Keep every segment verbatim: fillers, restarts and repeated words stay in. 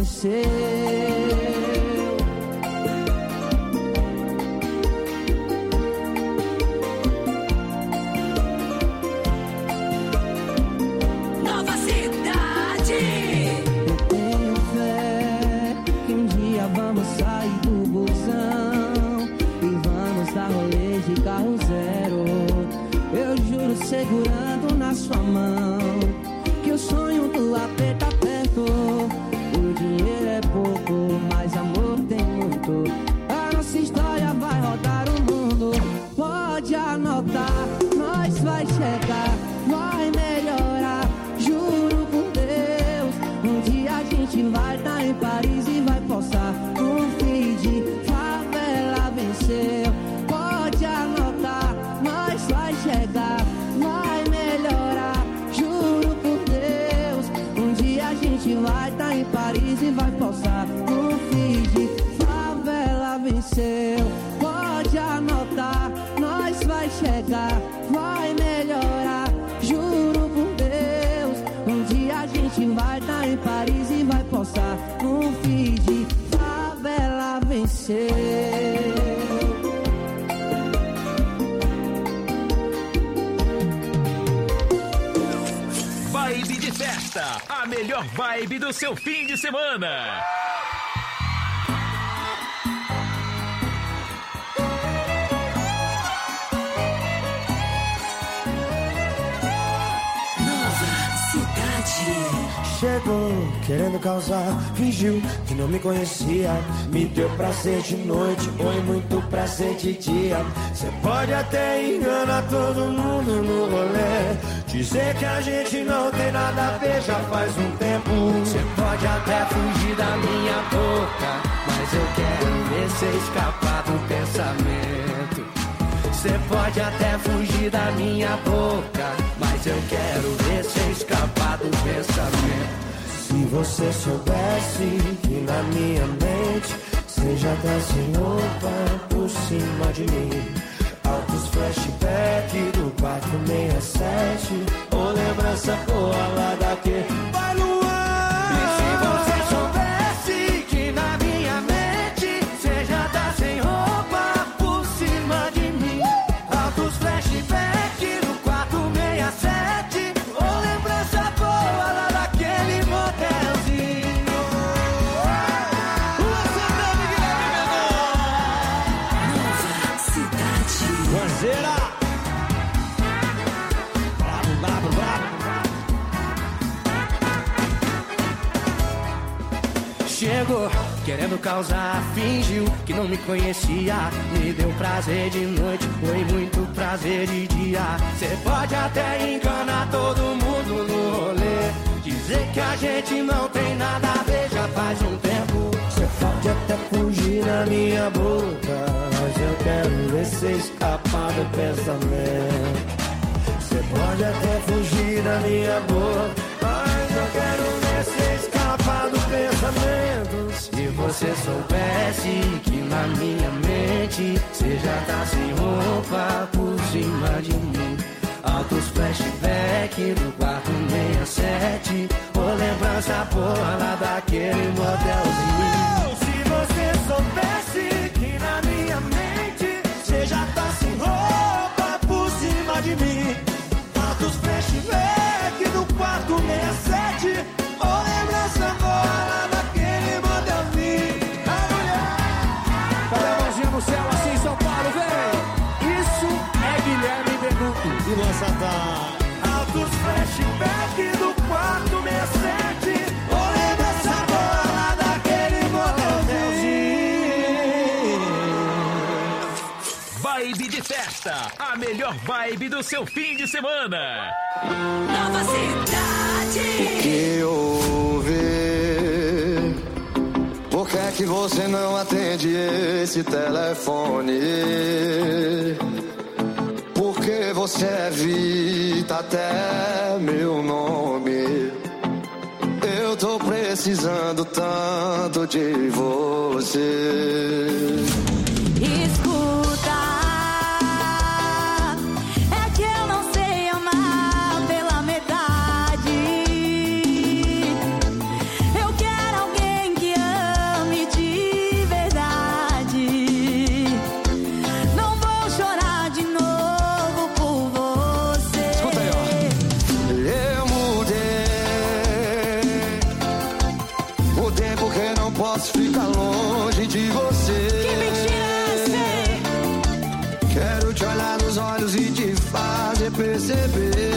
venceu. Nova Cidade. Eu tenho fé que um dia vamos sair do busão e vamos dar rolê de carro zero. Eu juro, segurando na sua mão, que o sonho do apê tá perto. O dinheiro é pouco, mas amor tem muito. A nossa história vai rodar o mundo. Pode anotar, nós vai chegar, vai melhorar. Juro por Deus, um dia a gente vai estar em Paris e vai postar um feed. Favela venceu. Pode anotar, nós vai chegar, vai melhorar. Juro por Deus, um dia a gente vai estar em Paris e vai postar um feed. Favela venceu. Pode anotar, nós vai chegar, vai melhorar. Juro por Deus, um dia a gente vai estar em Paris e vai postar um feed. Favela venceu. Vibe de festa, a melhor vibe do seu fim de semana. Chegou querendo causar, fingiu que não me conhecia. Me deu prazer de noite, foi muito prazer de dia. Cê pode até enganar todo mundo no rolê, dizer que a gente não tem nada a ver já faz um tempo. Cê pode até fugir da minha boca, mas eu quero ver cê escapar do pensamento. Cê pode até fugir da minha boca, mas eu quero ver cê escapar do pensamento. Se você soubesse que na minha mente cê já tá sem roupa por cima de mim. Altos flashback do quatro seis sete, ou lembrança boa lá daquele vai Luan. E se você soubesse que na minha mente cê já tá sem roupa por cima de mim. Altos flashback do quatro seis sete, ou lembrança boa lá daquele motelzinho. Nova Cidade. Banzeira! Bravo, bravo, bravo! Chegou querendo causar, fingiu que não me conhecia. Me deu prazer de noite, foi muito prazer de dia. Cê pode até enganar todo mundo no rolê, dizer que a gente não tem nada a ver já faz um tempo. Cê pode até fugir da minha boca, mas eu quero ver cê escapar do pensamento. Cê pode até fugir da minha boca, mas eu quero ver cê escapar do pensamento. Se você soubesse que na minha mente cê já tá sem roupa por cima de mim. Altos flashback do quatro seis sete, ou lembrança boa lá daquele motelzinho. Se você soubesse que na minha mente cê já tá sem roupa por cima de mim. Altos flashback do quatro seis sete, ou lembrança boa lá daquele motelzinho. A mulher, Cadê a mãozinha no céu assim, São Paulo, vem! Isso é Guilherme Benuto. e lança tá. Altos flashback do quatro seis sete, ou lembrança boa lá daquele motelzinho. Vibe de festa, a melhor vibe do seu fim de semana. Nova Cidade. Que houve? Por que é que você não atende esse telefone? Porque você evita até meu nome. Eu tô precisando tanto de você. Escuta, é que eu não sei amar pela metade. Eu quero alguém que posso ficar longe de você. Que mentira é essa? Quero te olhar nos olhos e te fazer perceber.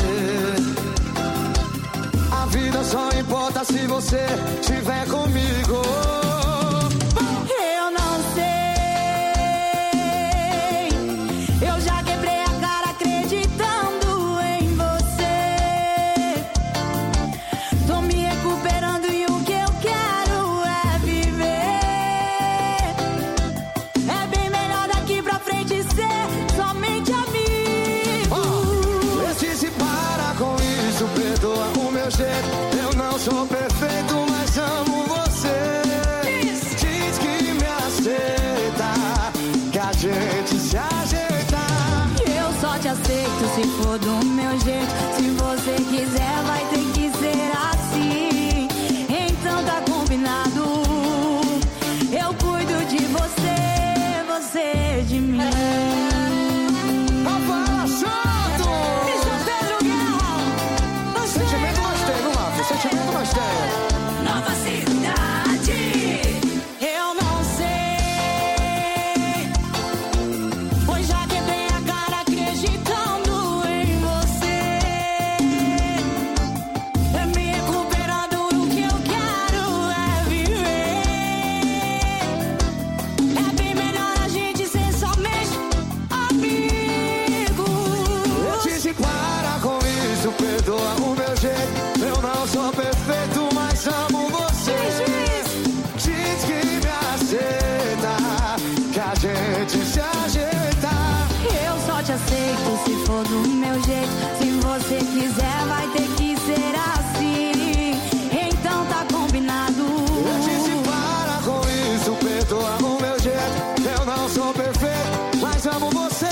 A vida só importa se você estiver comigo. Eu não sei. Eu já quebrei a cara acreditando em você. Tô me recuperando e o que eu quero é viver. É bem melhor daqui pra frente ser somente amigo. Oh, eu disse para com isso, perdoa o meu jeito. Eu não sou perfeito, mas amo você. Diz que me aceita, que a gente se ajeita. Eu só te aceito se for do meu jeito. Se você quiser, vai ter que ser assim. Então tá combinado. Eu cuido de você, você de mim. Rafaela Santos! Isso é Pedro Guerra. Sentimento nós temos, vamos lá, sentimento nós temos. Nova cidade. Eu não sei, pois já quebrei a cara acreditando em você. É me recuperando, o que eu quero é viver. É bem melhor a gente ser somente amigos. Eu disse para com isso, perdoa o meu jeito. Eu não sou perfeito, mas amo você. Diz que me aceita, que a gente se ajeita. Eu só te aceito se for do meu jeito. Se você quiser, vai ter que ser assim. Então tá combinado. Eu disse para com isso, perdoa o meu jeito. Eu não sou perfeito, mas amo você.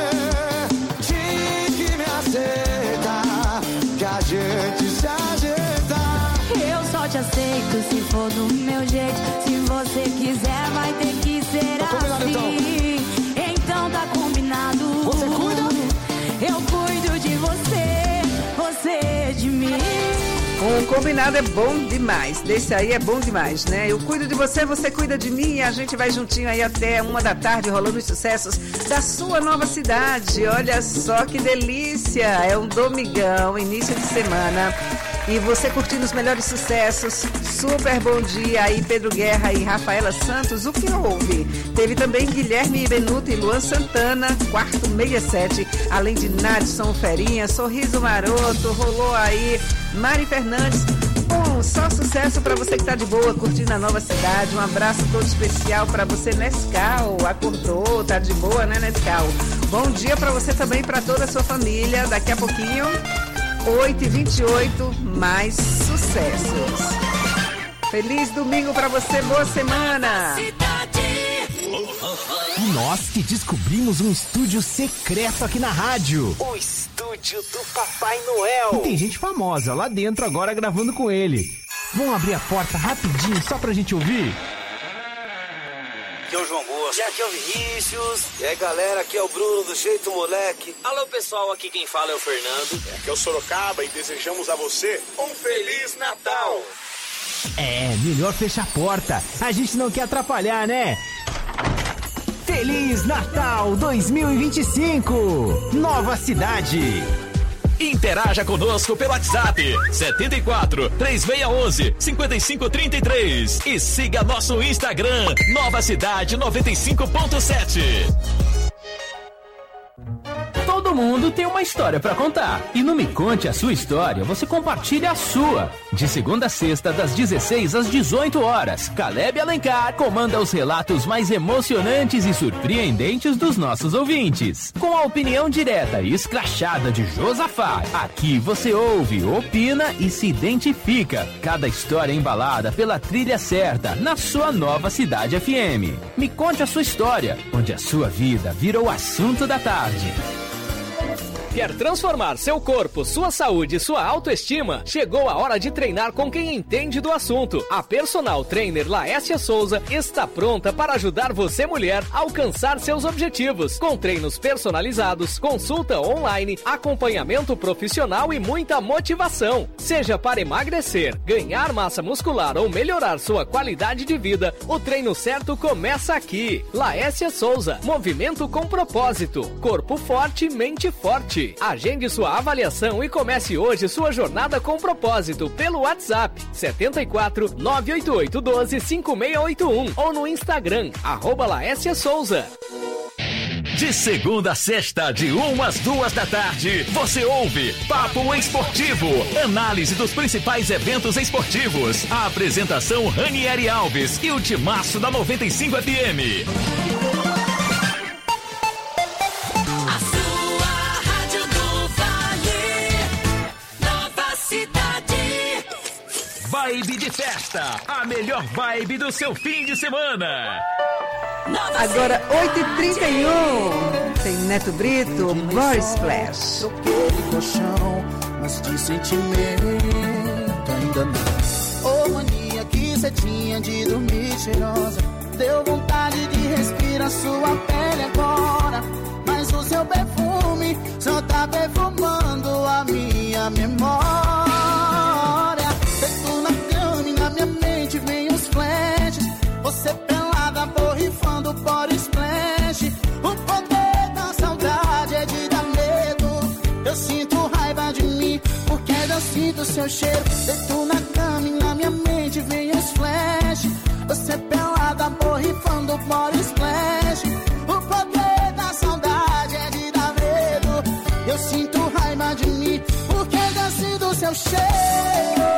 Diz que me aceita, que a gente se ajeita. Eu só te aceito se for do meu jeito. Se você quiser, vai ter que ser Tá combinado, assim. Então tá combinado. Você cuida? Eu cuido de você, você de mim. Um combinado é bom demais. Desse aí é bom demais, né? Eu cuido de você, você cuida de mim e a gente vai juntinho aí até uma da tarde rolando os sucessos da sua nova cidade. Olha só que delícia! É um domingão, início de semana. E você curtindo os melhores sucessos. Super bom dia aí, Pedro Guerra e Rafaela Santos. O que houve? Teve também Guilherme Benuto e Luan Santana, quarto sessenta e sete. Além de Nadson Ferinha, Sorriso Maroto, rolou aí Mari Fernandes. Bom, só sucesso pra você que tá de boa, curtindo a nova cidade. Um abraço todo especial pra você, Nescau. Acordou, tá de boa, né, Nescau? Bom dia pra você também, pra toda a sua família. Daqui a pouquinho, oito e vinte e oito, mais sucessos. Feliz domingo pra você, boa semana. Nós que descobrimos um estúdio secreto aqui na rádio. O estúdio do Papai Noel. E tem gente famosa lá dentro agora gravando com ele. Vamos abrir a porta rapidinho só pra gente ouvir? Aqui é o João Bosco. E aqui é o Vinícius. E aí, galera, aqui é o Bruno do Jeito Moleque. Alô, pessoal, aqui quem fala é o Fernando. Aqui é o Sorocaba e desejamos a você um Feliz Natal. É, melhor fechar a porta. A gente não quer atrapalhar, né? Feliz Natal dois mil e vinte e cinco. Nova cidade. Interaja conosco pelo WhatsApp setenta e quatro, três seis um um, cinco cinco três três e siga nosso Instagram Nova Cidade noventa e cinco ponto sete. Todo mundo tem uma história pra contar. E no Me Conte a Sua História, você compartilha a sua. De segunda a sexta, das dezesseis às dezoito horas, Caleb Alencar comanda os relatos mais emocionantes e surpreendentes dos nossos ouvintes. Com a opinião direta e escrachada de Josafá, aqui você ouve, opina e se identifica. Cada história embalada pela trilha certa, na sua Nova Cidade F M. Me Conte a Sua História, onde a sua vida virou o assunto da tarde. Quer transformar seu corpo, sua saúde e sua autoestima? Chegou a hora de treinar com quem entende do assunto. A personal trainer Laécia Souza está pronta para ajudar você, mulher, a alcançar seus objetivos. Com treinos personalizados, consulta online, acompanhamento profissional e muita motivação. Seja para emagrecer, ganhar massa muscular ou melhorar sua qualidade de vida, o treino certo começa aqui. Laécia Souza, movimento com propósito. Corpo forte, mente forte. Agende sua avaliação e comece hoje sua jornada com propósito pelo WhatsApp sete quatro nove oito oito um dois cinco seis oito um ou no Instagram, arroba Laécia Souza. De segunda a sexta, de uma às duas da tarde, você ouve Papo Esportivo, análise dos principais eventos esportivos. A apresentação Ranieri Alves e o timaço da noventa e cinco F M. Vibe de festa, a melhor vibe do seu fim de semana. Agora, oito e trinta e um, tem Neto Brito, Boy Splash. Troquei de colchão, mas de sentimento ainda não. Ô mania que cê tinha de dormir cheirosa, deu vontade de respirar sua pele agora. Mas o seu perfume só tá perfumando a minha memória. Deito na cama e na minha mente vem os flashes. Você pelada, borrifando body splash. O poder da saudade é de dar medo. Eu sinto raiva de mim, porque eu sinto seu cheiro. Deito na cama e na minha mente vem os flashes. Você pelada, borrifando body splash. O poder da saudade é de dar medo. Eu sinto raiva de mim, porque eu sinto seu cheiro.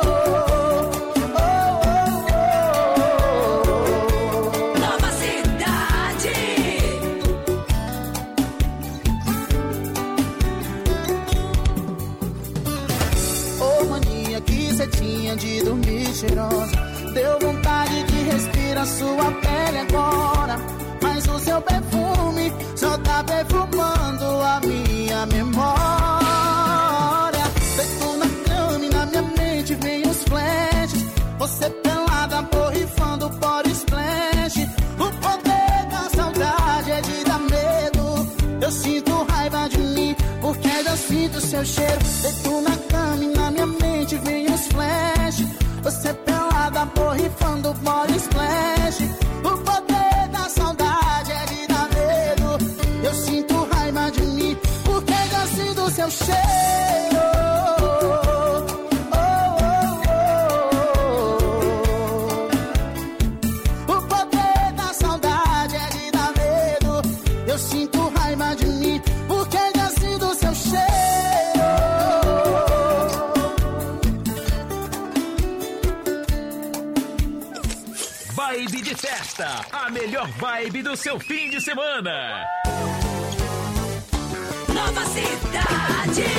De dormir cheirosa, deu vontade de respirar sua pele agora. Mas o seu perfume só tá perfumando a minha memória. Deito na cama e na minha mente vem os flashes. Você pelada, borrifando body splash. O poder da saudade é de dar medo. Eu sinto raiva de mim, porque eu sinto seu cheiro. Deito na cama e na minha mente vem os flash. Você pelada, borrifando body splash. O poder da saudade é de dar medo. Eu sinto raiva de mim, porque eu sinto seu cheiro. O poder da saudade é de dar medo. Eu sinto raiva de mim, porque eu sinto seu cheiro. Vibe de festa, a melhor vibe do seu fim de semana. Nova Cidade.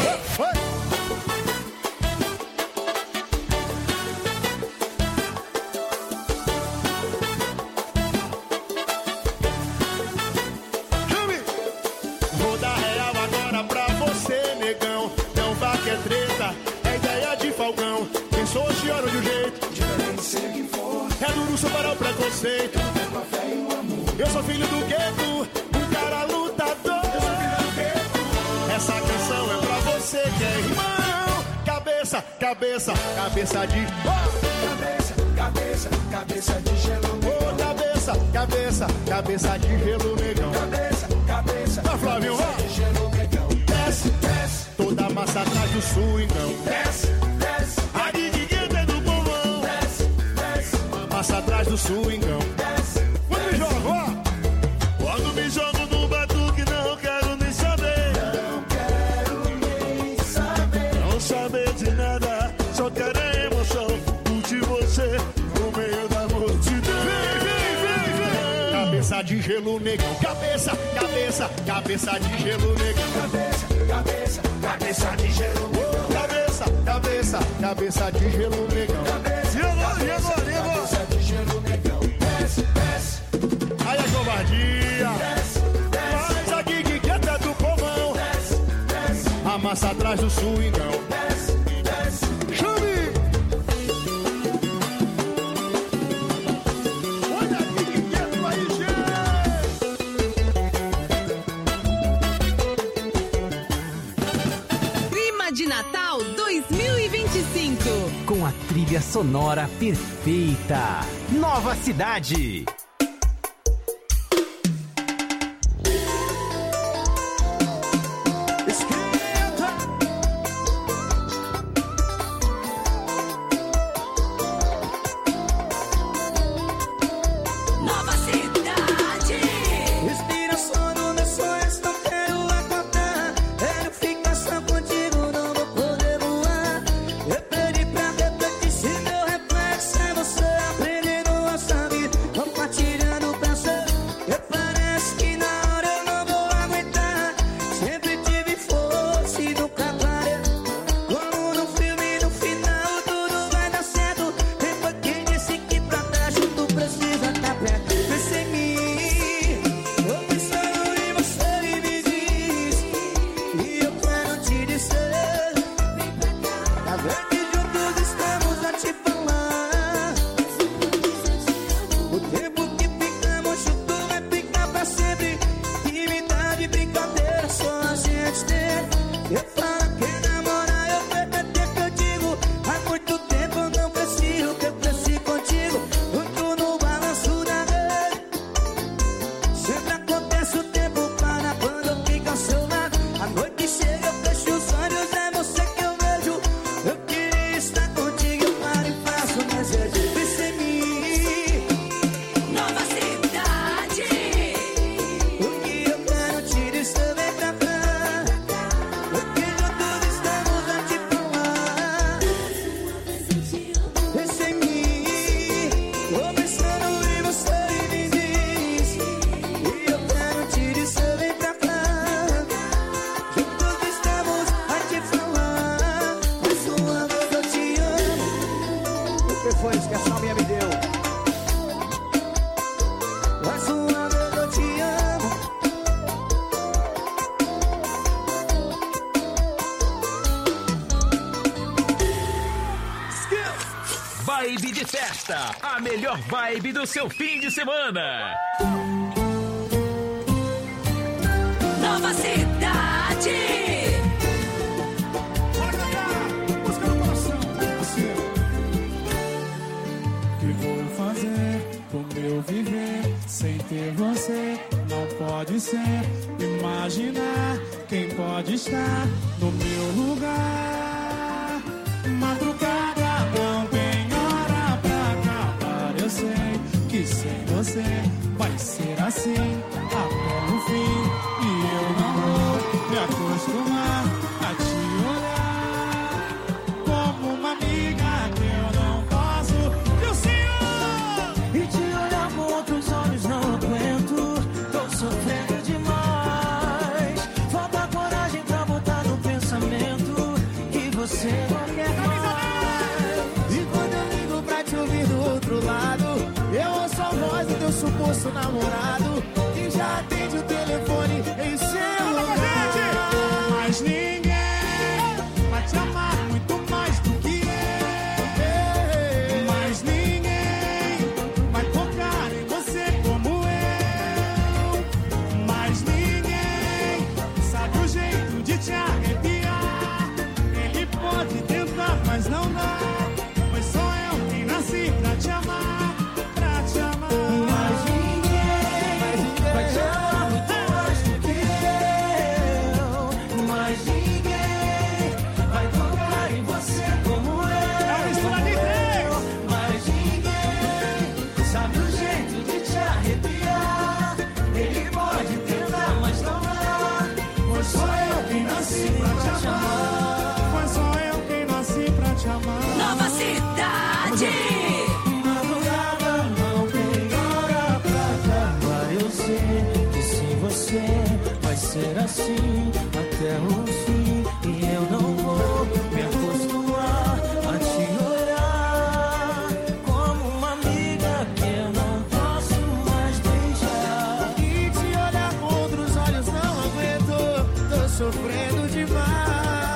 Vou dar real agora pra você, negão. Não vá que é treta, é ideia de Falcão. Pensou de ouro de um jeito diferente, ser quem for. É duro superar o preconceito. Eu sou filho do gueto, um cara lutador. Eu sou filho do gueto. Essa canção é pra você que é irmão. Cabeça, cabeça, cabeça de... Oh! Cabeça, cabeça, cabeça de gelo. Oh, cabeça, cabeça, cabeça de gelo, negão. Cabeça, cabeça, tá, Flávio, cabeça de gelo, negão. Desce, desce, toda massa atrás do sul, então. Desce, desce, a de gueto é do povão. Desce, desce, massa atrás do sul, então. Desce. Quando me jogo, ó. Quando me jogo no batuque, não quero nem saber. Não quero nem saber. Não saber de nada, só quero a emoção. Curte você no meio da multidão. Vem, vem, vem, vem. Cabeça de gelo, negão. Cabeça, cabeça, cabeça de gelo, negão. Cabeça, cabeça, cabeça de gelo. Cabeça, cabeça, cabeça de gelo, negão. Cabeça, e agora, e agora, e agora? Cabeça de gelo, negão. Desce, desce. Aí a covardia. Desce, desce. Faz aqui que quieta do povão. Desce, passa atrás do swingão. Desce, desce, chame! Olha aqui que quieto aí, gente! Clima de Natal dois mil e vinte e cinco. Com a trilha sonora perfeita. Nova Cidade. Vibe de festa, a melhor vibe do seu fim de semana. Nova Cidade. Música no coração. O que vou fazer pro meu viver sem ter você? Não pode ser. Imaginar quem pode estar no meu lugar. Madrugada não tem hora pra acabar. Eu sei que sem você vai ser assim até o fim. E eu não vou me acostumar a te olhar como uma amiga que eu não posso. E o senhor? E te olhar com outros olhos não aguento. Tô sofrendo demais. Falta coragem pra botar no pensamento que você não quer mais. E quando eu ligo pra te ouvir do outro lado, eu ouço a voz do teu suposto namorado que já atende o telefone em seu lugar. Mas ninguém vai te amar muito mais do que eu. Mas ninguém vai tocar em você como eu. Mas ninguém sabe o jeito de te arrepiar. Ele pode tentar, mas não dá. Pois sou eu quem nasci pra te amar, pra te amar. Mas ninguém vai te amar muito mais do que eu. Mas ninguém vai tocar em você como eu. Mas ninguém sabe o jeito de te arrepiar. Ele pode tentar, mas não dá. Pois sou eu quem nasci pra te amar. Pois sou eu quem nasci pra te amar. Nova Cidade. Madrugada não tem hora pra acabar. Eu sei que sem você vai ser assim até o fim. E eu não vou me acostumar a te olhar como uma amiga que eu não posso mais beijar. E te olhar com outros olhos não aguento. Tô sofrendo demais.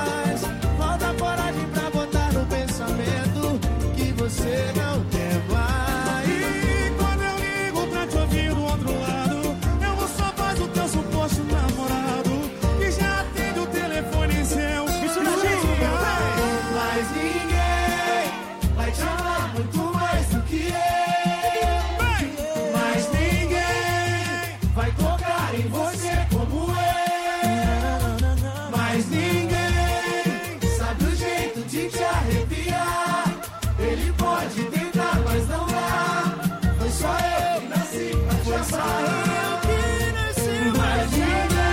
você não quer mais. E quando eu ligo pra te ouvir do outro lado, eu vou só voz do teu suposto namorado, que já atende o telefone seu. Isso na gente, mas ninguém vai te amar muito mais do que eu. Mas ninguém vai tocar em você como eu. Mas ninguém sabe o jeito de te arrepiar. Ele pode tentar, mas não dá. Foi só eu que nasci pra te amar. Foi só eu que nasci pra te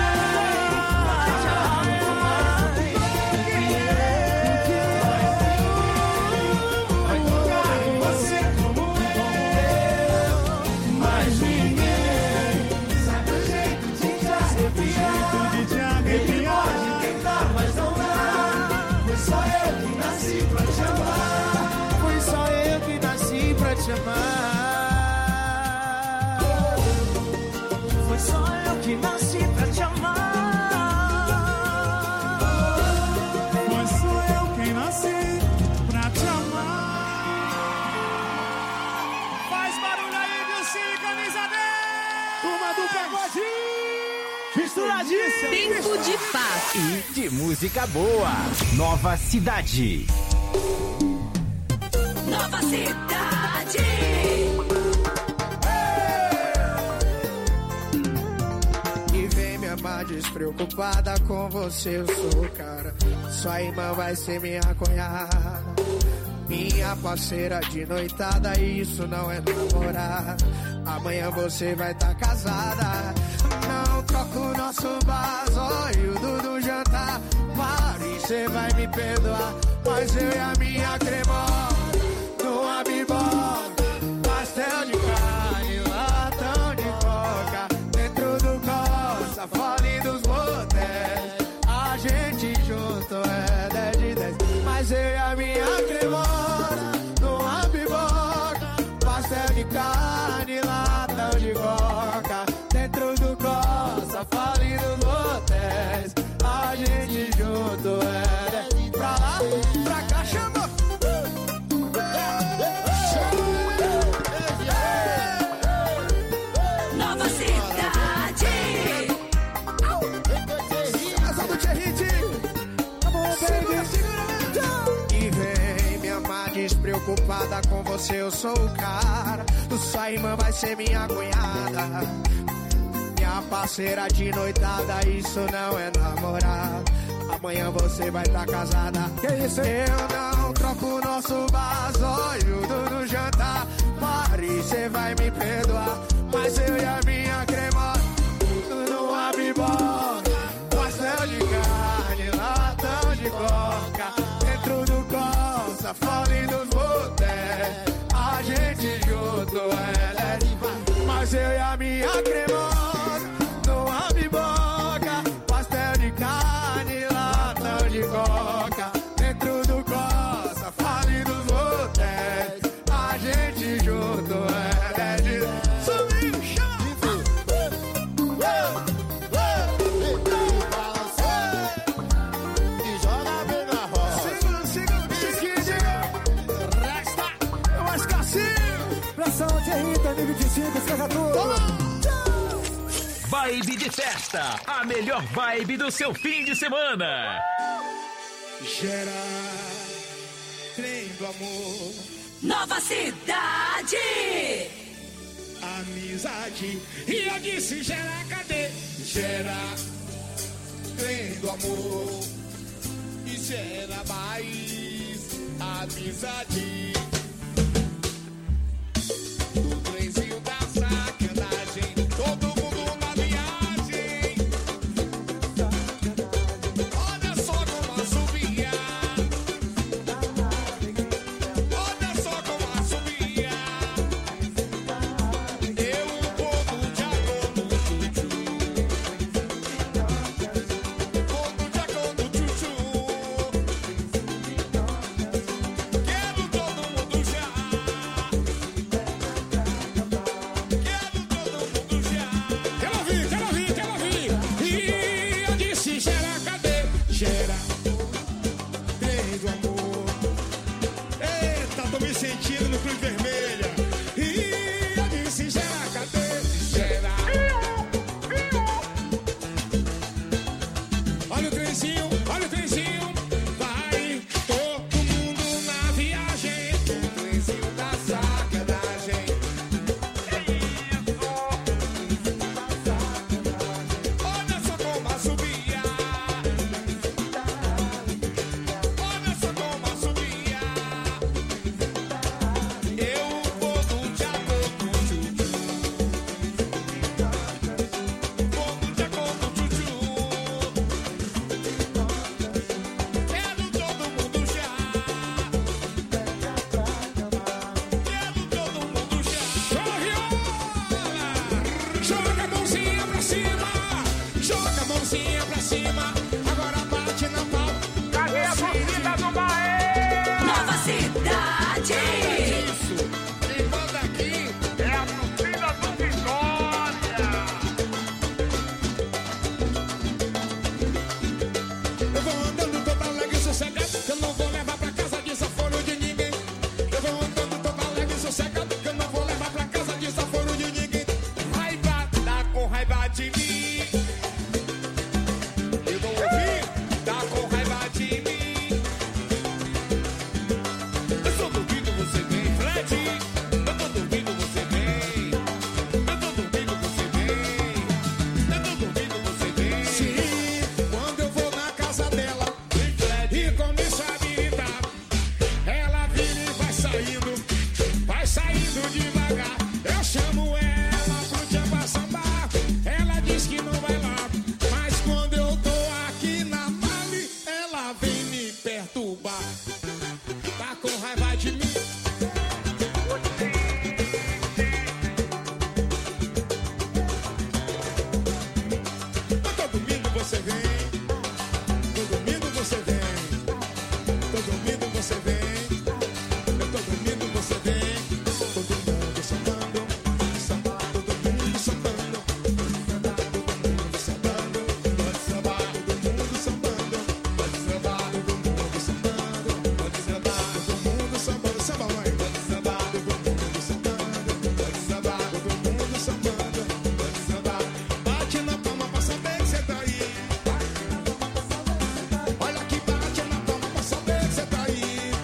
amar. Foi só eu que nasci pra te amar. Foi só eu que nasci pra te amar. Faz barulho aí, Dilcinho, camisa dez. Turma do Pagode. Misturadíssimo. Tempo de paz e de música boa. Nova Cidade. Nova Cidade. E vem me amar despreocupada com você, eu sou o cara. Sua irmã vai ser minha cunhada, minha parceira de noitada, isso não é namorar. Amanhã você vai tá casada. Não troco o nosso vaso e o Dudu jantar. Mari, cê vai me perdoar, mas eu e a minha cremosa no abibó, pastel de carne, latão de coca, dentro do Costa, fole dos motéis. A gente junto é dez de dez, mas eu e a minha cremosa no abibó, pastel de carne, latão de coca, dentro do Costa, fole dos motéis. A gente junto é dez, pra lá, pra cá, chamou. Nova Cidade. E vem me amar despreocupada com você, eu sou o cara. Sua irmã vai ser minha cunhada, minha parceira de noitada, isso não é namorar. Amanhã você vai tá casada. Que isso? Eu não troco o nosso vaso e o Dudu jantar. Mari, cê vai me perdoar, mas eu e a minha cremosa no abibó, pastel de carne, latão de coca, dentro do Costa, fole dos motéis. A gente junto é leve, mas eu e a minha cremosa no abiboca, pastel de carne, latão de coca, dentro do Costa, fole dos motéis. A gente junto é leve. Subiu, chama! E joga bem na roda. Segura, segura, segura. Resta é o Ascacinho. Pressão de R dois mil e vinte e cinco, esqueça tudo. Vibe de festa, a melhor vibe do seu fim de semana. Gera trem do amor. Nova Cidade. Amizade. E eu disse gera, cadê? Gera trem do amor. E gera mais amizade. O trenzinho da sacanagem, todo mundo na viagem. Olha só como assobia. Olha só como assobia. Eu, um pouco de água no chuchu. Pouco de água no chuchu. Quero todo mundo sentindo no Cruz Vermelha. E eu disse, gera, cadê? Gera. Olha o trenzinho, olha o trenzinho. Vai todo mundo na viagem. O trenzinho da sacanagem. Que isso? Olha só como a subia. Olha só como a subia. Eu vou no Jacobo Chuchu. Vou no Jacobo Chuchu. Quero todo mundo já. Quero todo mundo já. Corriola! Joga a mãozinha pra cima. Joga a mãozinha pra cima. Agora bate na palma. Cadê a torcida do Bahia? Nova Cidade. Isso. E manda aqui é a torcida do Vitória. Eu vou andando toda alegre e sossegado, que eu não vou levar pra casa desaforo de ninguém. Eu vou andando toda alegre e sossegado, que eu não vou levar pra casa desaforo de ninguém. Raiva, tá com raiva de mim. Eu vou ouvir, tá com raiva de mim. Eu tô duvido você vem, Fred. Eu tô duvido você vem. Eu tô duvido você vem. Eu tô duvido você vem. Sim, quando eu vou na casa dela e começo a me irritar, ela vira e vai saindo, vai saindo devagar. Eu chamo ela pro dia pra sambar. Ela diz que não vai lá, mas quando eu tô aqui na Mali, ela vem me perturbar. Tá com raiva de mim? Todo domingo você vem. Todo domingo você vem. Todo domingo você vem. Todo domingo você vem. Todo mundo sambando. Samba, todo mundo sambando. Todo mundo sambando. Pode sambar, todo mundo sambando. Pode sambar, todo mundo sambando. Pode sambar, todo mundo sambando. Samba, mãe. Pode sambar, todo mundo sambando. Pode sambar, todo mundo sambando. Pode sambar. Bate na palma pra saber que cê tá aí. Olha que bate na palma pra saber que cê tá aí.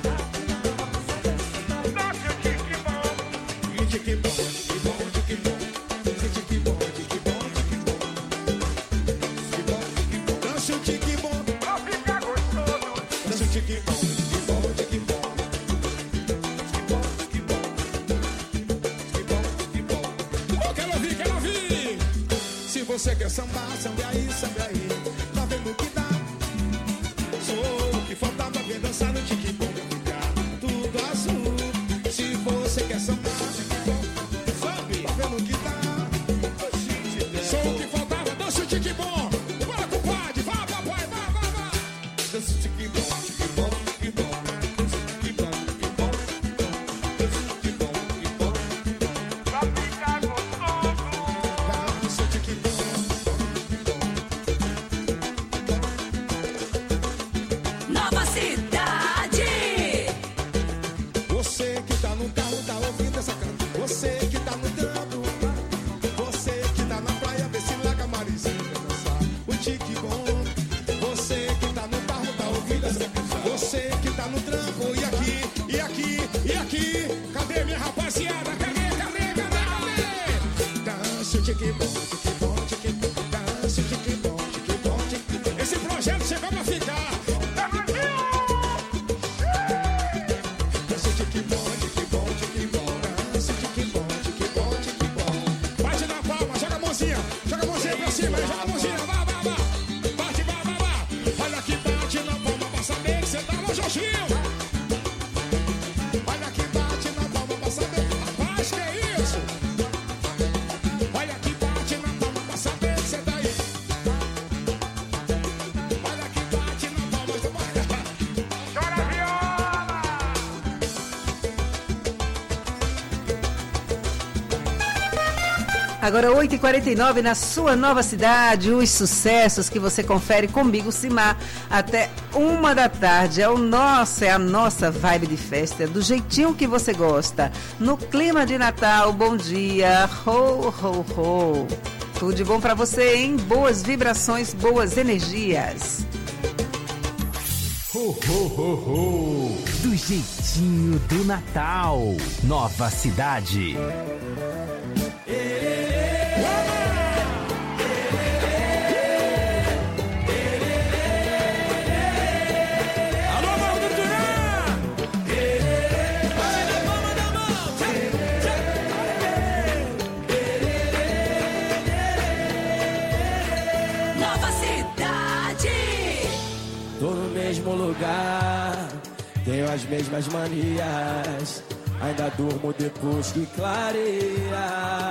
Bate que bom, que bom, que bom, que bom, que bom, que bom, que bom, que bom. Dança o tique bom, pra ficar gostoso. Dança o tique bom, que bom, que bom, que bom, que bom, que bom. Oh, quero ouvir, quero ouvir. Se você quer sambar, sambe aí, sambe aí. Tá vendo o que dá? Sou o que faltava ver dançar no tique bom, ficar tudo azul. Se você quer sambar, sabe? Tá vendo o que dá? Sou o que faltava, dança o tique bom. Bora, compadre, vá, vá, vai, vá, vá, vá. Dança o tique bom, tique bom, tique bom. Dança o tique bom, tique bom, dança o tique bom, tique bom. Pra ficar gostoso. Dança o tique bom, tique bom. Agora oito e quarenta e nove na sua nova cidade, os sucessos que você confere comigo, Simar, até uma da tarde. É o nosso, é a nossa vibe de festa, do jeitinho que você gosta. No clima de Natal, bom dia, ho, ho, ho. Tudo de bom pra você, hein? Boas vibrações, boas energias. Ho, ho, ho, ho. Do jeitinho do Natal, nova cidade. Mesmo lugar, tenho as mesmas manias, ainda durmo depois que clareia.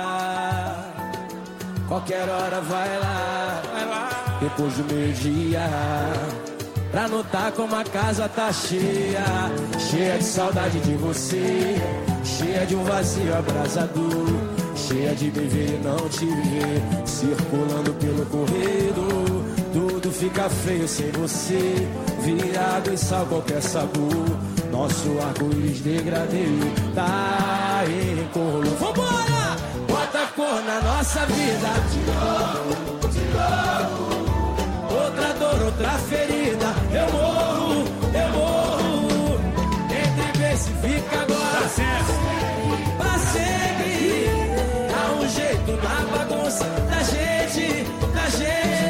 Qualquer hora vai lá, vai lá, depois do meio-dia, pra notar como a casa tá cheia, cheia de saudade de você, cheia de um vazio abrasador, cheia de me ver e não te ver, circulando pelo corredor. Tudo fica feio sem você, virado em sal qualquer sabor. Nosso arco-íris degradê tá em cor. Vambora! Bota cor na nossa vida. De novo, de novo. Outra dor, outra ferida. Eu morro, eu morro. Entre ver se fica agora. Pra sempre, pra sempre. Dá um jeito na bagunça da gente, da gente.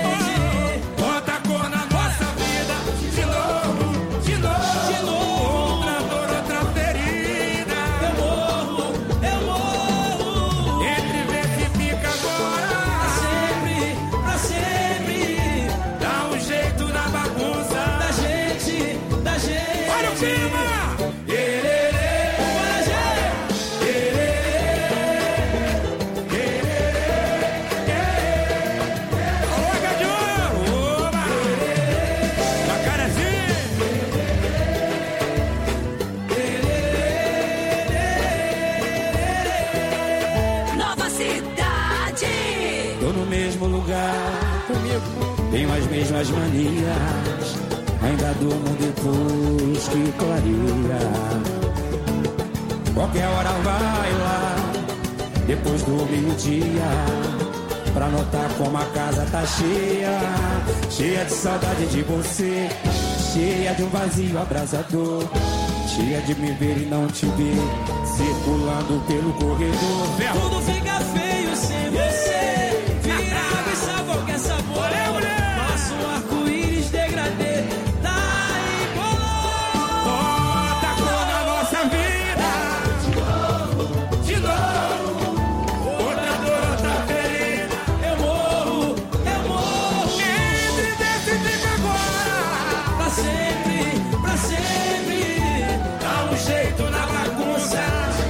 Tenho as mesmas manias, ainda durmo depois que clareia. Qualquer hora vai lá, depois do meio-dia, pra notar como a casa tá cheia, cheia de saudade de você, cheia de um vazio abrasador, cheia de me ver e não te ver, circulando pelo corredor. Tudo fica feio sem você, vira água e sabor, qualquer sabor. Nosso arco-íris degradê tá em color. Bota a cor na nossa vida. De novo, de novo. Outra dor, outra ferida. Eu morro, eu morro. Entre desse fica agora. Pra sempre, pra sempre. Dá um jeito na bagunça.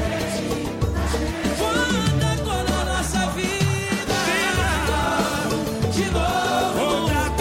Bota a cor na nossa vida. De novo.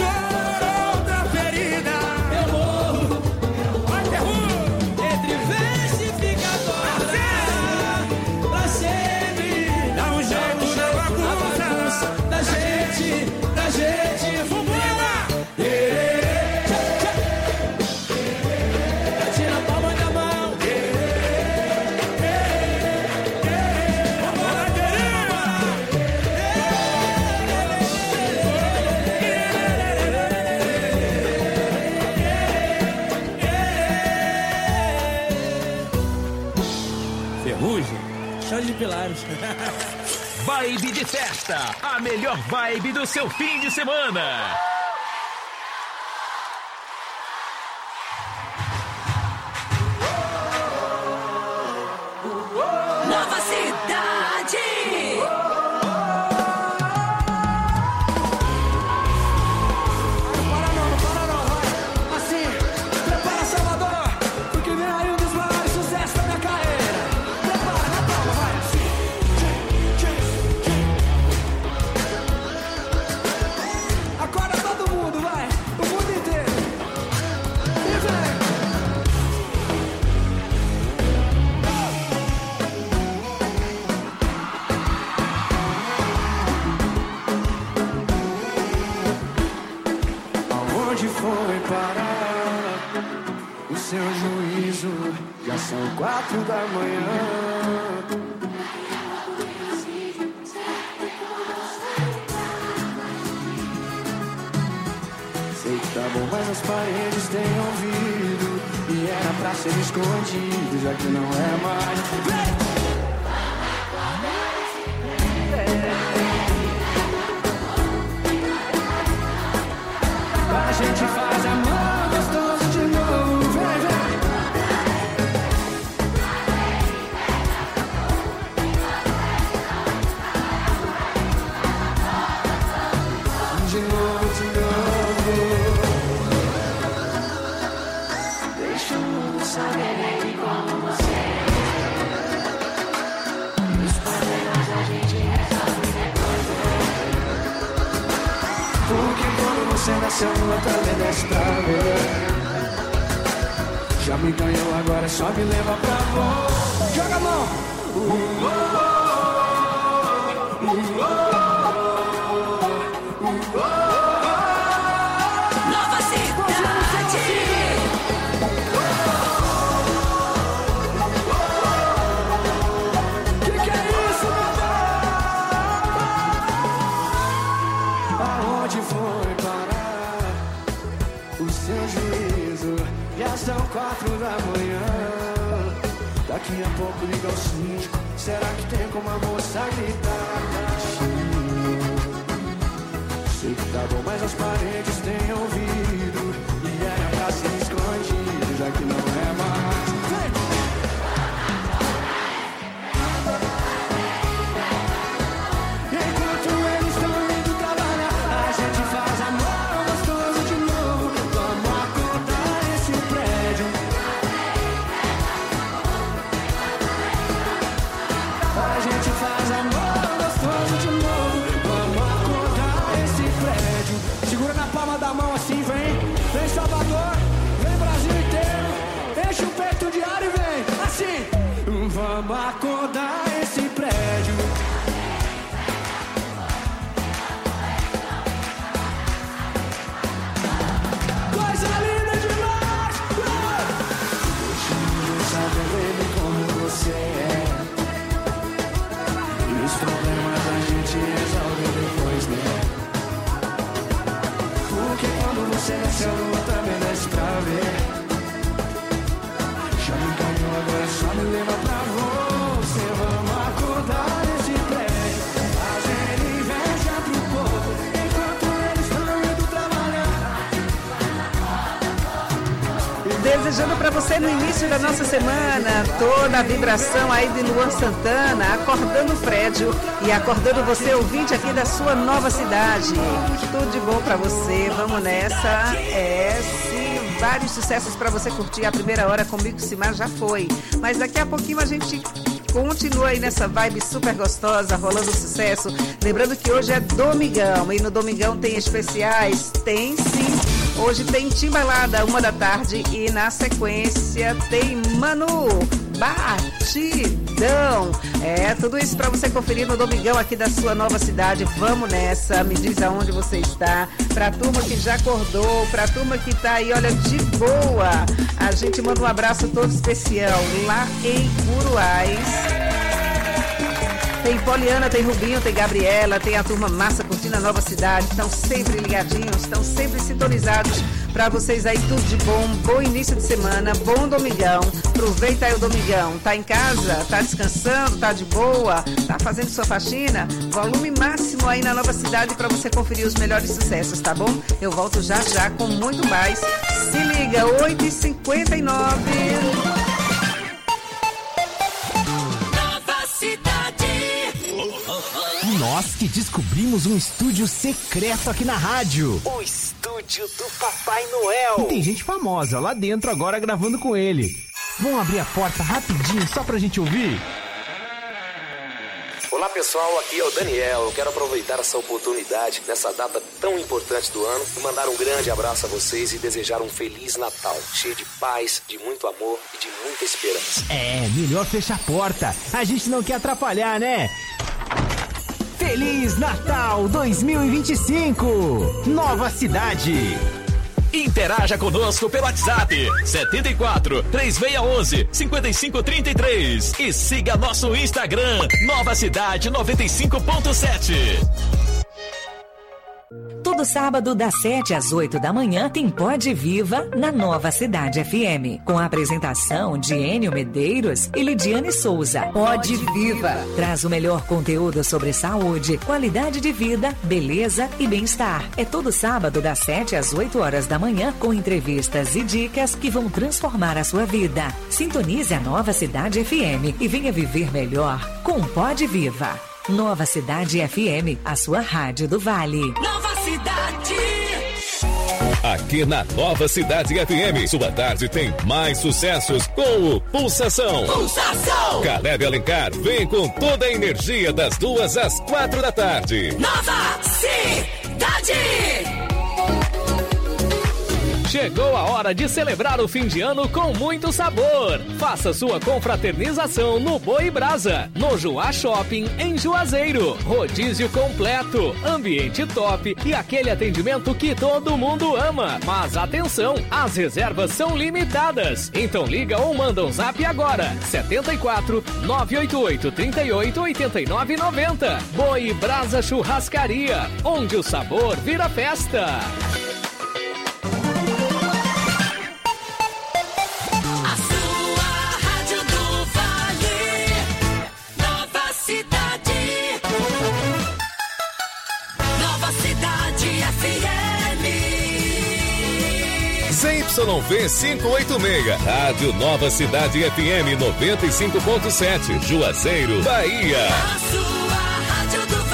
De Pilares. Vibe de festa, a melhor vibe do seu fim de semana. Nova cidade. Acorda, são quatro da manhã. Sei que tá bom, mas as paredes têm ouvido. E era pra ser escondido, já que não é mais. Vem! A gente faz amor gostoso de novo, vem, vem. De novo, de novo. Deixa o mundo saber como você é. Os problemas a gente resolve depois. Porque quando você nasceu eu também desce pra ver. Já me ganhou, agora é só me levar pra voz. Joga a mão. Uh, oh, oh, uh, oh. Nova Cidade. Que que é isso, meu Deus? Aonde foi parar o seu juízo? Já são quatro da manhã. Daqui a pouco liga o síndico. Será que tem como a moça gritar baixinho? Sei que tá bom, mas as paredes têm ouvido. E era pra ser escondido, já que não é mais. Vem! Enquanto eles estão indo trabalhar, a gente faz amor gostoso de novo. Vamos acordar esse prédio. A gente faz amor gostoso de novo. Vamos acordar esse prédio. Segura na palma da mão assim, vem. Vem Salvador, vem Brasil inteiro. Enche o peito de ar e vem, assim. Vamos acordar esse prédio. Coisa linda demais. Deixa eu saber, baby, como você é. E os problemas a gente resolve depois, né? Porque quando você nasceu eu também desce pra ver. Já me ganhou, agora só me leva pra você. Vamos acordar esse prédio. Fazer inveja pro povo enquanto eles estão indo trabalhar. Desejando para você no início da nossa semana toda a vibração aí de Luan Santana, acordando o prédio e acordando você, ouvinte aqui da sua nova cidade. Tudo de bom para você, vamos nessa. É, sim, vários sucessos para você curtir. A primeira hora comigo, Simar, já foi. Mas daqui a pouquinho a gente continua aí nessa vibe super gostosa, rolando sucesso. Lembrando que hoje é domingão e no domingão tem especiais? Tem sim. Hoje tem Timbalada, uma da tarde, e na sequência tem Manu, Batidão. É, tudo isso pra você conferir no domingão aqui da sua nova cidade. Vamos nessa, me diz aonde você está. Pra turma que já acordou, pra turma que tá aí, olha, de boa. A gente manda um abraço todo especial lá em Uruais. Tem Poliana, tem Rubinho, tem Gabriela, tem a turma massa curtindo a nova cidade. Estão sempre ligadinhos, estão sempre sintonizados pra vocês aí, tudo de bom. Bom início de semana, bom domingão. Aproveita aí o domingão. Tá em casa? Tá descansando? Tá de boa? Tá fazendo sua faxina? Volume máximo aí na nova cidade pra você conferir os melhores sucessos, tá bom? Eu volto já já com muito mais. Se liga, oito e cinquenta e nove. Nós que descobrimos um estúdio secreto aqui na rádio. O estúdio do Papai Noel. E tem gente famosa lá dentro agora gravando com ele. Vamos abrir a porta rapidinho só pra gente ouvir? Olá pessoal, aqui é o Daniel. Eu quero aproveitar essa oportunidade nessa data tão importante do ano e mandar um grande abraço a vocês e desejar um Feliz Natal, cheio de paz, de muito amor e de muita esperança. É, melhor fechar a porta. A gente não quer atrapalhar, né? Feliz Natal dois mil e vinte e cinco! Nova cidade! Interaja conosco pelo WhatsApp setenta e quatro, três seis um um, cinco cinco três três e siga nosso Instagram Nova Cidade noventa e cinco ponto sete. Todo sábado, das sete às oito da manhã, tem Pode Viva na Nova Cidade F M, com a apresentação de Enio Medeiros e Lidiane Souza. Pode Viva traz o melhor conteúdo sobre saúde, qualidade de vida, beleza e bem-estar. É todo sábado, das sete às oito horas da manhã, com entrevistas e dicas que vão transformar a sua vida. Sintonize a Nova Cidade F M e venha viver melhor com Pode Viva. Nova Cidade F M, a sua rádio do Vale. Nova Cidade. Aqui na Nova Cidade F M, sua tarde tem mais sucessos com o Pulsação. Pulsação. Caleb Alencar vem com toda a energia das duas às quatro da tarde. Nova Cidade. Chegou a hora de celebrar o fim de ano com muito sabor. Faça sua confraternização no Boi Brasa, no Juá Shopping, em Juazeiro. Rodízio completo, ambiente top e aquele atendimento que todo mundo ama. Mas atenção, as reservas são limitadas. Então liga ou manda um zap agora. setenta e quatro, nove oito oito, trinta e oito, oitenta e nove, noventa. Boi Brasa Churrascaria, onde o sabor vira festa. Z Y V quinhentos e oitenta e seis, Rádio Nova Cidade F M noventa e cinco ponto sete, Juazeiro, Bahia. A sua rádio do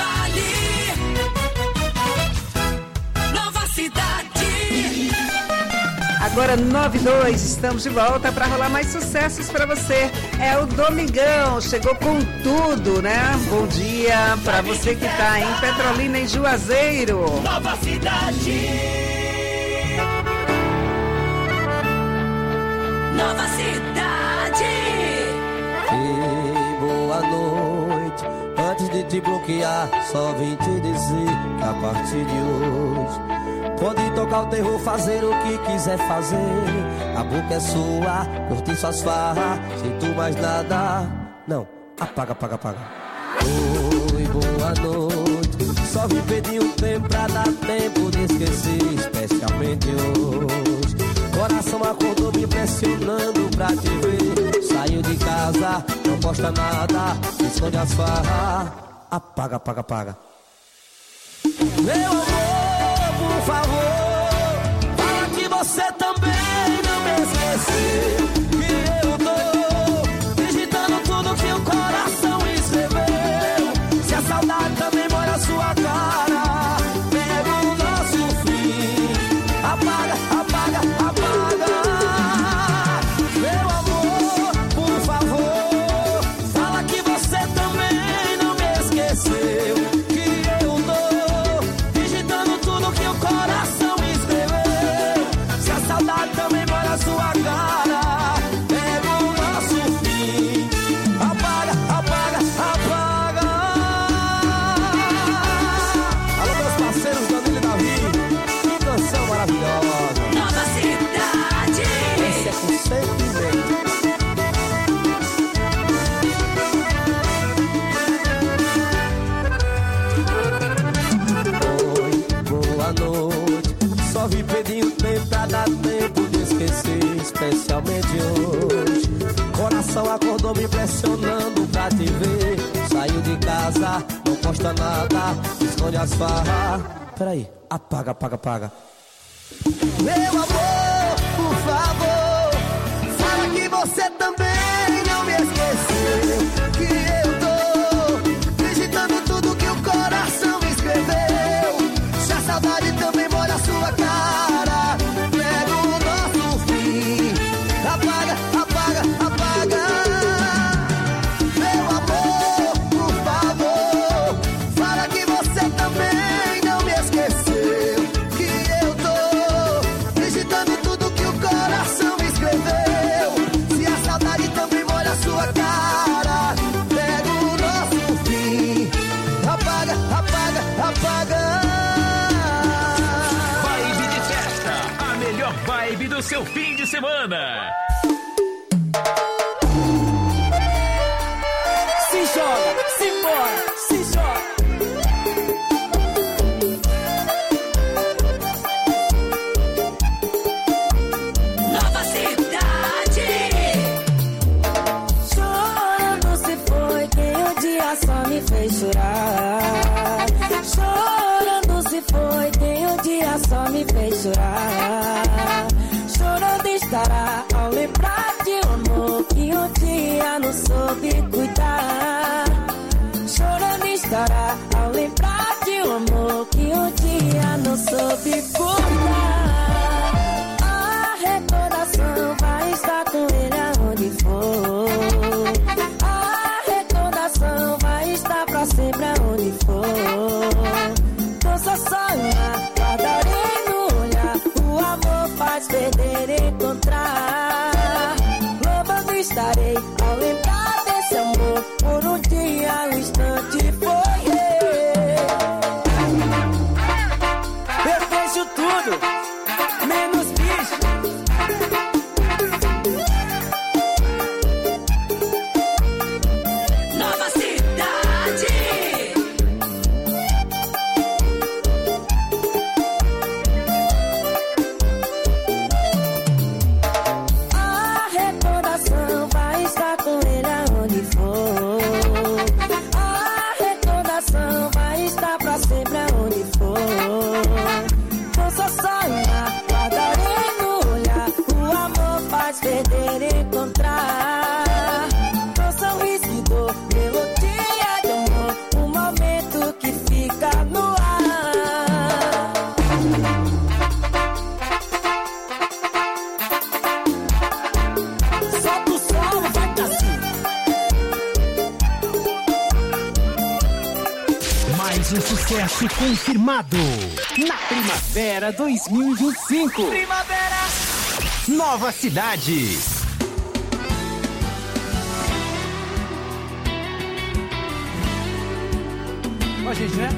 Vale. Nova Cidade. Agora nove e dois, estamos de volta para rolar mais sucessos para você. É o Domingão, chegou com tudo, né? Bom dia para você que tá em Petrolina, em Juazeiro. Nova Cidade. Nova Cidade. Ei, boa noite. Antes de te bloquear, só vim te dizer que a partir de hoje pode tocar o terror, fazer o que quiser fazer. A boca é sua, curtir suas farras, sinto mais nada. Não, apaga, apaga, apaga. Oi, boa noite. Só vim pedir um tempo pra dar tempo de esquecer, especialmente hoje. Coração acordou me pressionando pra te ver. Saiu de casa, não posta nada, esconde as farras. Apaga, apaga, apaga. Meu amor, por favor, fala que você também não me esqueceu. Que eu tô digitando tudo que o coração escreveu. Se a saudade também molha a sua cara, pega o nosso fim. Apaga, apaga, apaga. Meu amor, por favor, fala que você também não me esqueceu. Que eu tô digitando tudo que o coração escreveu. Se a saudade também molha a sua cara, pega o nosso fim. Apaga, apaga, apaga. Alô, meus parceiros Danilo e Davi, que canção maravilhosa. Nova Cidade. Esse é com sentimento. Oi, boa noite. Só vim pedir um tempo pra dar tempo de esquecer, especialmente hoje. Coração acordou me pressionando pra te ver. Saiu de casa, não posta nada, esconde as farras. Peraí, apaga, apaga, apaga. Meu amor, por favor, fala que você também não me esqueceu. Que eu tô digitando tudo que o coração escreveu. Se a saudade também molha a sua cara, pega o nosso fim. Apaga, apaga, apaga. Meu amor, por favor, fala que você também não me esqueceu. Que eu tô digitando tudo que o coração escreveu. Se a saudade também molha a sua cara, seu fim de semana. Se joga, se embora, se joga. Nova Cidade. Chorando se foi quem um dia só me fez chorar. Chorando se foi quem um dia só me fez chorar. Chorando estará ao lembrar de um amor que um dia não soube cuidar. Chorando estará ao lembrar de um amor que um dia não soube cuidar. A recordação vai estar com ele aonde for. A recordação vai estar pra sempre aonde for. Não só sonhar, guardarei no olhar. O amor faz perder e encontrar. Louvando estarei ao lembrar desse amor. Por um dia, um instante foi. Eu vejo tudo, menos bicho. Nova Cidade. A recordação vai estar com ele aonde for. A recordação vai estar pra sempre aonde for. Não só sonhar, guardarei no olhar. O amor faz perder e encontrar. Com sorriso e dor, melodia de amor. Um momento que fica no ar. Solta o som, vai tá assim. Mais um sucesso confirmado na Primavera dois mil e vinte e cinco. Primavera. Nova Cidade. Ó, gente, né?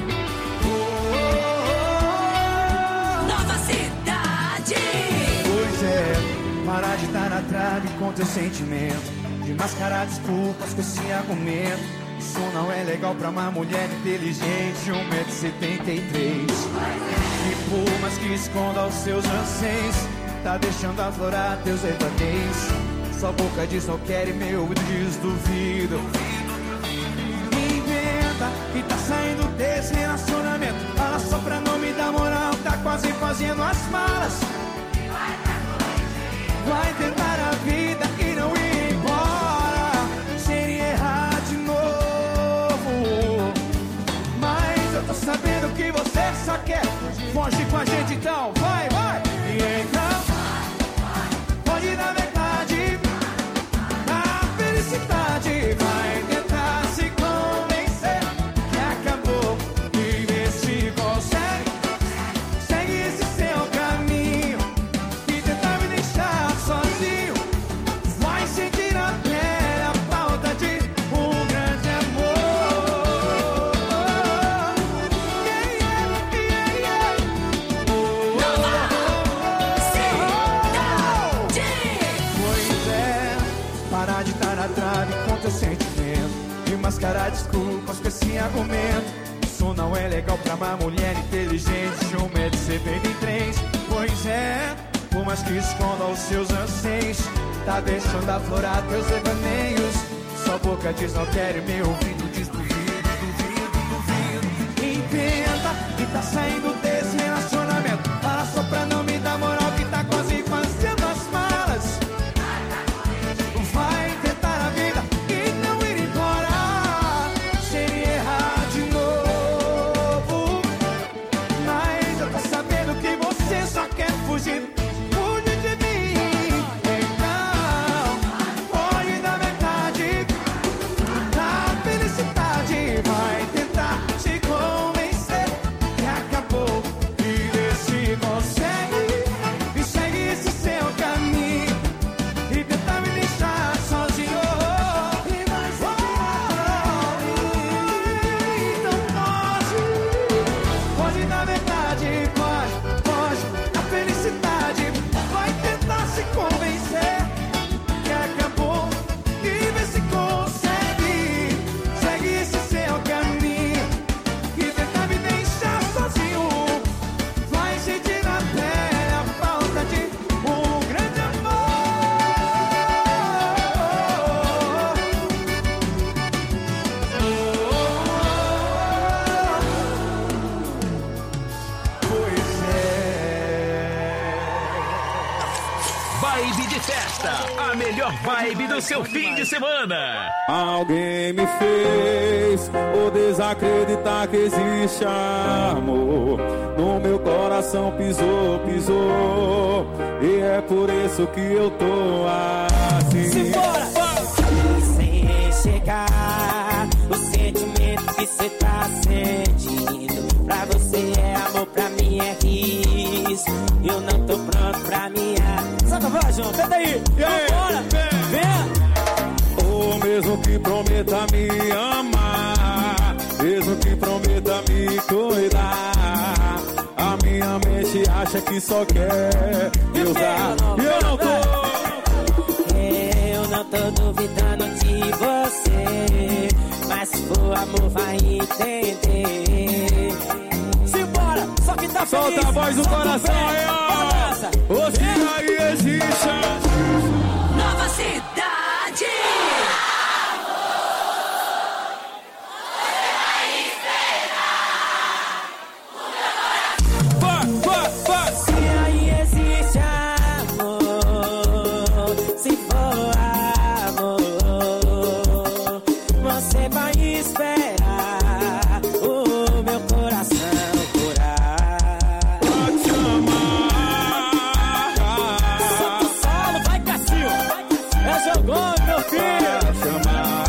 Nova Cidade. Pois é, parar de estar na trave com teu sentimento. De mascarar desculpas com esse argumento. Isso não é legal pra uma mulher inteligente de um metro e setenta e três. E por mais que esconda os seus anseios, tá deixando aflorar teus devaneios. Sua boca diz não quer e meu ouvido diz duvido. Inventa que tá saindo desse relacionamento. Fala só pra não me dar moral, tá quase fazendo as malas. Vai tentar a vida e não ir embora. Seria errar de novo. Mas eu tô sabendo que você só quer foge com a gente, então vai, vai. E então pode dar metade na felicidade. Vai tentar se convencer que acabou. E ver se consegue. Segue esse seu caminho e tentar me deixar sozinho. Vai sentir a pele a falta de um grande amor. Yeah, yeah, yeah, yeah. Pois é, parar de estar na trave com teu sentimento e mascarar desculpas com esse argumento. Isso não é legal pra uma mulher inteligente de um metro e setenta e três. Pois é, por mais que esconda os seus anseios, tá deixando aflorar teus devaneios. Sua boca diz não quer e meu ouvido diz duvido, duvido, duvido. Inventa que tá saindo desse relacionamento. Fala só pra não me dar moral que tá quase fazendo as malas. Vai tentar a vida e não ir embora. Seria errar de novo. Mas eu tô sabendo que você só quer fugir. Fugir de mim. Então pode dar metade na felicidade. Vai tentar se convencer que acabou. A melhor vibe do seu fim de semana. Alguém me fez o desacreditar que existe amor. No meu coração pisou, pisou. E é por isso que eu tô assim. Simbora! Sem chegar, o sentimento que cê tá sentindo. Pra você é amor, pra mim é risco. Eu não tô pronto pra minha. Solta a voz, João, canta aí! Vambora! Vem! Ou mesmo que prometa me amar, mesmo que prometa me cuidar, a minha mente acha que só quer me usar. E eu não tô. Eu não tô duvidando de você, mas se for amor vai entender. Simbora, só que tá feliz. Solta a voz do coração aí, ó. Ou se aí existe Nova Cidade. Se aí existe amor, se for amor, você vai esperar o meu coração curar. Pode chamar. Solta o solo, vai Cassil. É jogou, meu filho. Pode chamar.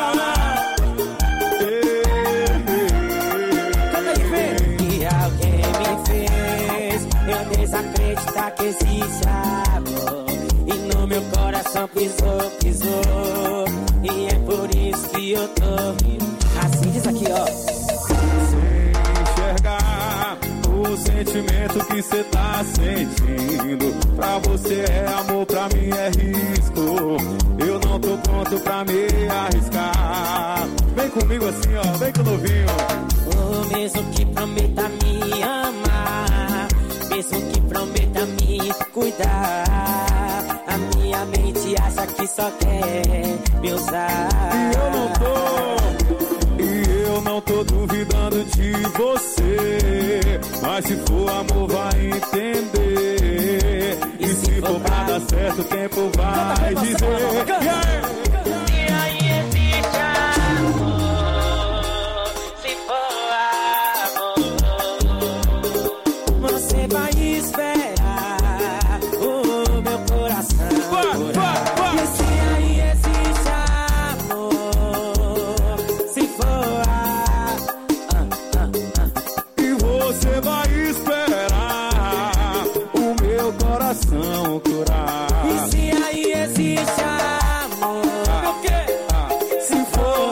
Canta aí, vem. E alguém me fez eu desacreditar que existe amor. E no meu coração pisou, pisou. E é por isso que eu tô rindo. Assim diz aqui, ó. Sem enxergar o sentimento que cê tá sentindo. Pra você é amor, pra mim é risco. Eu não tô pronto pra me arriscar. Vem comigo assim, ó, vem com o novinho. O mesmo que prometa me amar, mesmo que prometa me cuidar, a minha mente acha que só quer me usar. E eu não tô, e eu não tô duvidando de você, mas se for amor vai entender. E se for pra dar certo o tempo vai dizer. E aí existe amor, se for amor, você vai esperar o meu coração curar. E se aí existe amor, se for amor, e você vai esperar o meu coração curar. e se aí existe amor, o quê? Se for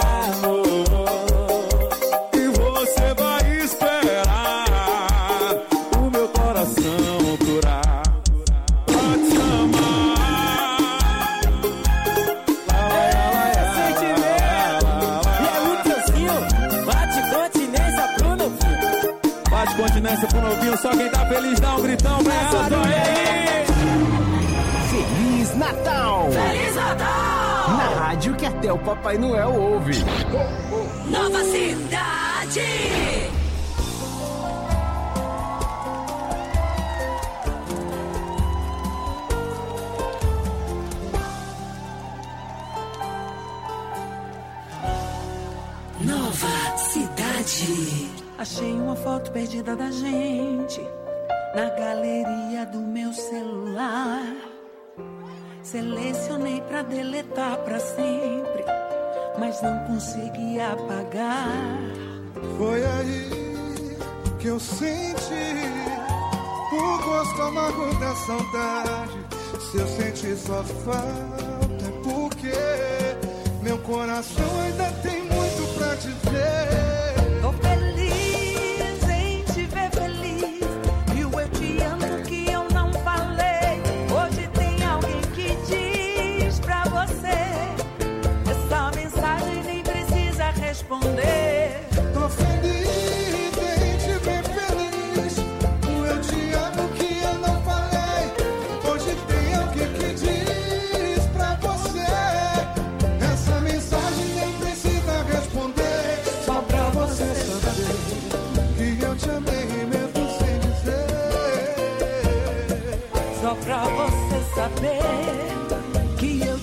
amor, E você vai esperar o meu coração curar. Pode chamar. é sentimento. E é o teuzinho, bate continência pro novinho. Bate continência pro novinho, só quem tá feliz dá um gritão pra ela. Só aí. Feliz Natal! Feliz Natal. Na rádio que até o Papai Noel ouve. Nova Cidade. Nova Cidade. Achei uma foto perdida da gente na galeria do meu celular. Selecionei pra deletar pra sempre, mas não consegui apagar. Foi aí que eu senti o gosto amargo da saudade. Se eu senti sua falta é porque meu coração ainda tem muito pra te ver. Tô feliz em te ver feliz, e o eu te amo que eu não falei. Hoje tem alguém que diz pra você, essa mensagem nem precisa responder. Tô feliz em te ver feliz, o eu te amo que eu não falei. Hoje tem alguém que diz pra você, essa mensagem nem precisa responder. Só pra você saber que eu te amei mesmo sem dizer. Só pra você saber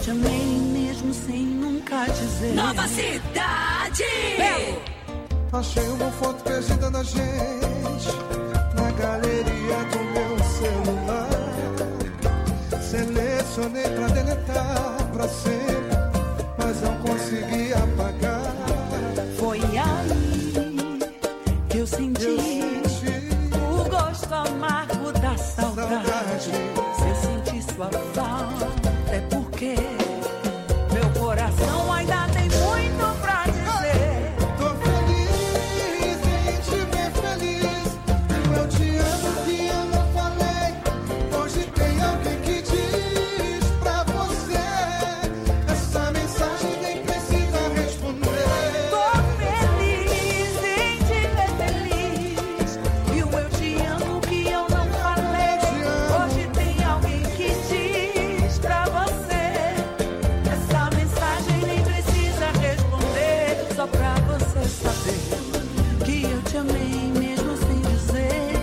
te amei mesmo sem nunca dizer. Nova Cidade. Achei uma foto perdida da gente na galeria do meu celular. Selecionei pra deletar pra sempre, mas não consegui apagar. Foi aí que eu senti, eu senti o gosto amargo da saudade. saudade. Se eu senti sua falta é porque meu coração ainda tem muito pra dizer. Tô feliz em te ver feliz. Eu te amo que eu não falei. Hoje tem alguém que diz pra você. Essa mensagem nem precisa responder. Tô feliz em te ver feliz. E o eu te amo que eu não falei. Hoje tem alguém que diz pra você. Essa mensagem nem precisa responder. Só pra você saber que eu te amei mesmo sem dizer.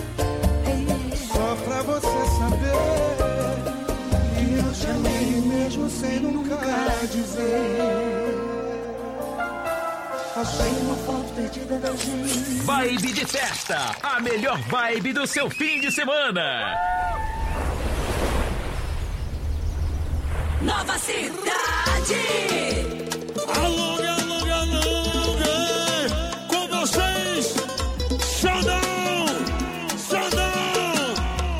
Só pra você saber que eu te amei mesmo sem nunca dizer. Achei uma foto perdida da gente. Vibe de festa, a melhor vibe do seu fim de semana. Nova Cidade. Alô, alô, alô, com vocês, Xandão, Xandão.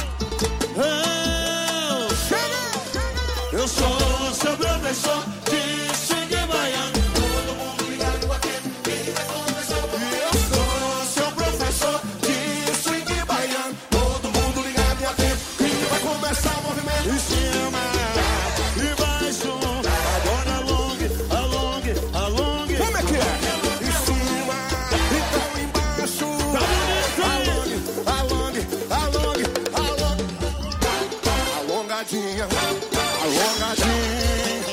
Eu, eu sou seu professor de swing baiano. Todo mundo ligado aqui, ele vai começar. Eu sou seu professor de swing baiano. Todo mundo ligado aqui, ele vai começar o movimento em cima. E baixo, agora along, along, along. Como é que é? Em cima, então embaixo. Along, along, along, along. Alongadinha, alongadinha.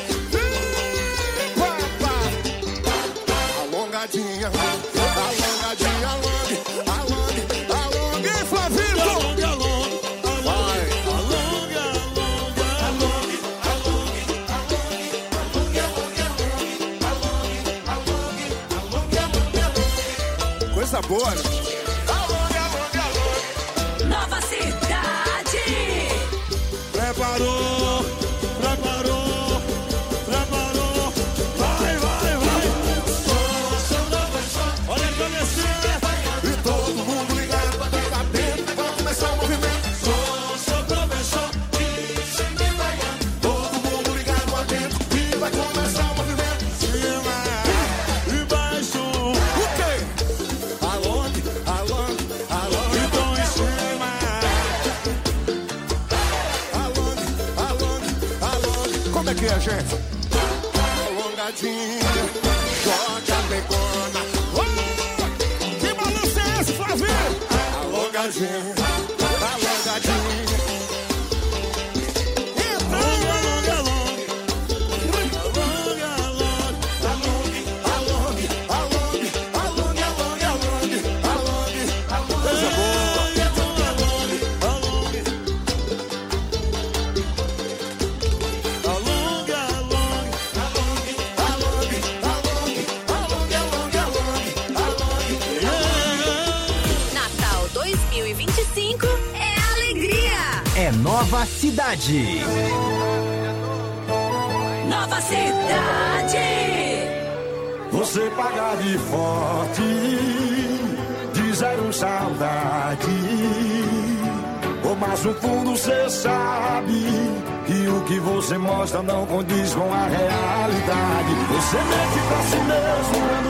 Alongadinha, alongadinha, along, along, along. E Flavito? Along, along, vai. Along, along, along. Coisa boa, né? Nova Cidade. Preparou, preparou, preparou. Vai, vai, vai. Olha a cabecinha. E todo mundo ligado aqui lá dentro. Vai começar o movimento. Sou seu professor de swing baiano. Todo mundo ligado lá dentro. E vai começar o movimento. Cima e baixo. O quê? Along, along, along. Então em cima. Along, along, along. Como é que é, gente? Alongadinha. Joga a pegona. Oh! Que balanço é esse, Flavinho? Alongadinha. Alongadinha. Natal dois mil e vinte e cinco é alegria. É Nova Cidade. Nova Cidade. Você paga de forte, de zero saudade. Oh, mas no fundo cê sabe que o que você mostra não condiz com a realidade. Você mente pra si mesmo.